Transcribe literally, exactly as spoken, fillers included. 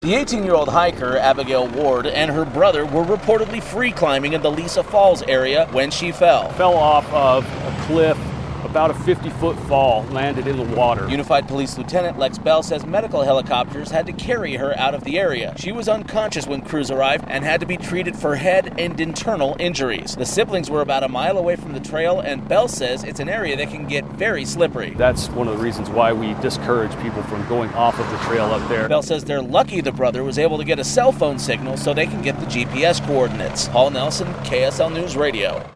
The eighteen-year-old hiker, Abigail Ward, and her brother were reportedly free climbing in the Lisa Falls area when she fell. Fell off of a cliff, about a fifty-foot fall, landed in the water. Unified Police Lieutenant Lex Bell says medical helicopters had to carry her out of the area. She was unconscious when crews arrived and had to be treated for head and internal injuries. The siblings were about a mile away from the trail, and Bell says it's an area that can get very slippery. That's one of the reasons why we discourage people from going off of the trail up there. Bell says they're lucky the brother was able to get a cell phone signal so they can get the G P S coordinates. Paul Nelson, K S L News Radio.